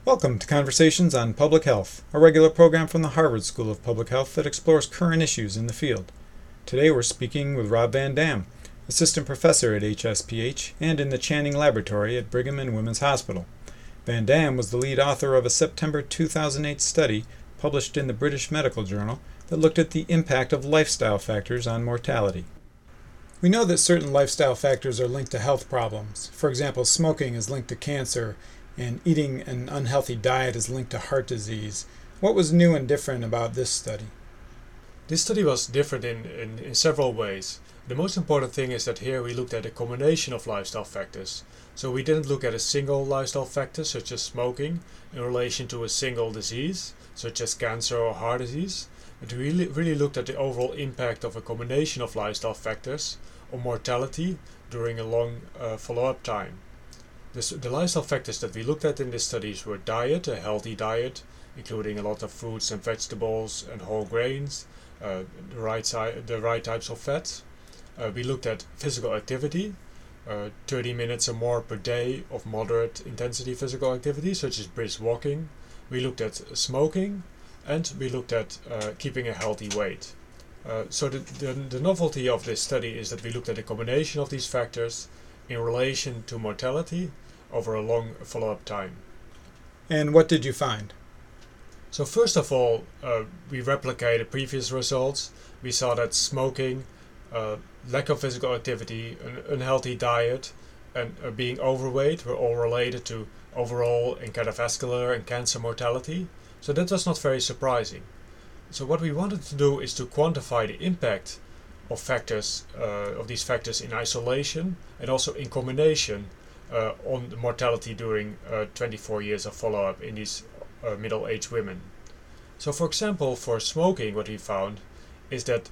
Welcome to Conversations on Public Health, a regular program from the Harvard School of Public Health that explores current issues in the field. Today we're speaking with Rob Van Dam, assistant professor at HSPH and in the Channing Laboratory at Brigham and Women's Hospital. Van Dam was the lead author of a September 2008 study published in the British Medical Journal that looked at the impact of lifestyle factors on mortality. We know that certain lifestyle factors are linked to health problems. For example, smoking is linked to cancer, and eating an unhealthy diet is linked to heart disease. What was new and different about this study? This study was different in several ways. The most important thing is that here we looked at a combination of lifestyle factors. So we didn't look at a single lifestyle factor, such as smoking, in relation to a single disease, such as cancer or heart disease. But we really looked at the overall impact of a combination of lifestyle factors on mortality during a long follow-up time. The lifestyle factors that we looked at in this studies were diet, a healthy diet, including a lot of fruits and vegetables and whole grains, the right types of fats. We looked at physical activity, 30 minutes or more per day of moderate intensity physical activity, such as brisk walking. We looked at smoking, and we looked at keeping a healthy weight. So the novelty of this study is that we looked at a combination of these factors in relation to mortality over a long follow-up time. And what did you find? So first of all, we replicated previous results. We saw that smoking, lack of physical activity, an unhealthy diet, and being overweight were all related to overall and cardiovascular and cancer mortality. So that was not very surprising. So what we wanted to do is to quantify the impact of factors, of these factors in isolation and also in combination on the mortality during 24 years of follow-up in these middle-aged women. So for example, for smoking, what we found is that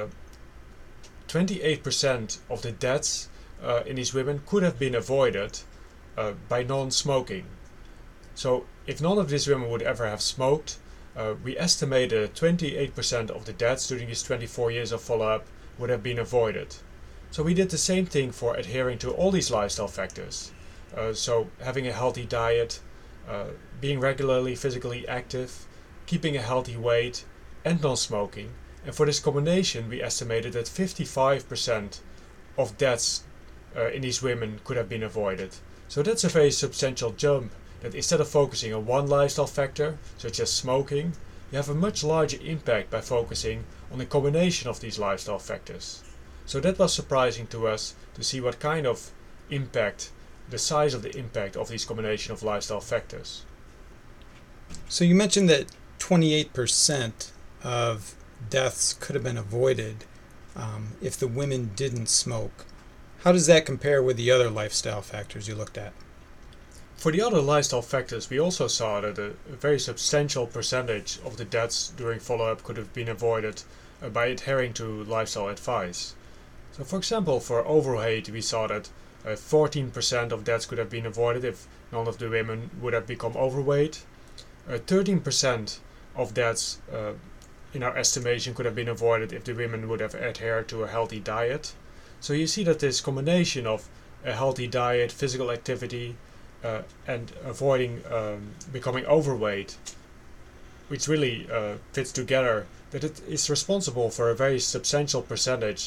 28% of the deaths in these women could have been avoided by non-smoking. So if none of these women would ever have smoked, we estimated 28% of the deaths during these 24 years of follow-up would have been avoided. So we did the same thing for adhering to all these lifestyle factors. So having a healthy diet, being regularly physically active, keeping a healthy weight, and non-smoking. And for this combination, we estimated that 55% of deaths in these women could have been avoided. So that's a very substantial jump, that instead of focusing on one lifestyle factor, such as smoking, you have a much larger impact by focusing on a combination of these lifestyle factors. So that was surprising to us to see what kind of impact, the size of the impact of these combination of lifestyle factors. So you mentioned that 28% of deaths could have been avoided if the women didn't smoke. How does that compare with the other lifestyle factors you looked at? For the other lifestyle factors, we also saw that a very substantial percentage of the deaths during follow-up could have been avoided by adhering to lifestyle advice. So for example, for overweight, we saw that 14% of deaths could have been avoided if none of the women would have become overweight. 13% of deaths in our estimation could have been avoided if the women would have adhered to a healthy diet. So you see that this combination of a healthy diet, physical activity, and avoiding becoming overweight, which really fits together, that it is responsible for a very substantial percentage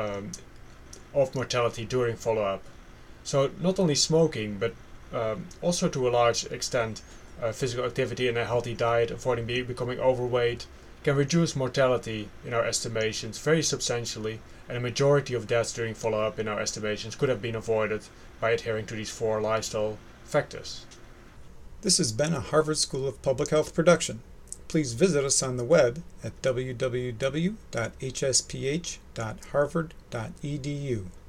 of mortality during follow-up. So not only smoking, but also to a large extent physical activity and a healthy diet, avoiding becoming overweight, can reduce mortality in our estimations very substantially, and a majority of deaths during follow-up in our estimations could have been avoided by adhering to these 4 lifestyle factors. This has been a Harvard School of Public Health production. Please visit us on the web at www.hsph.harvard.edu.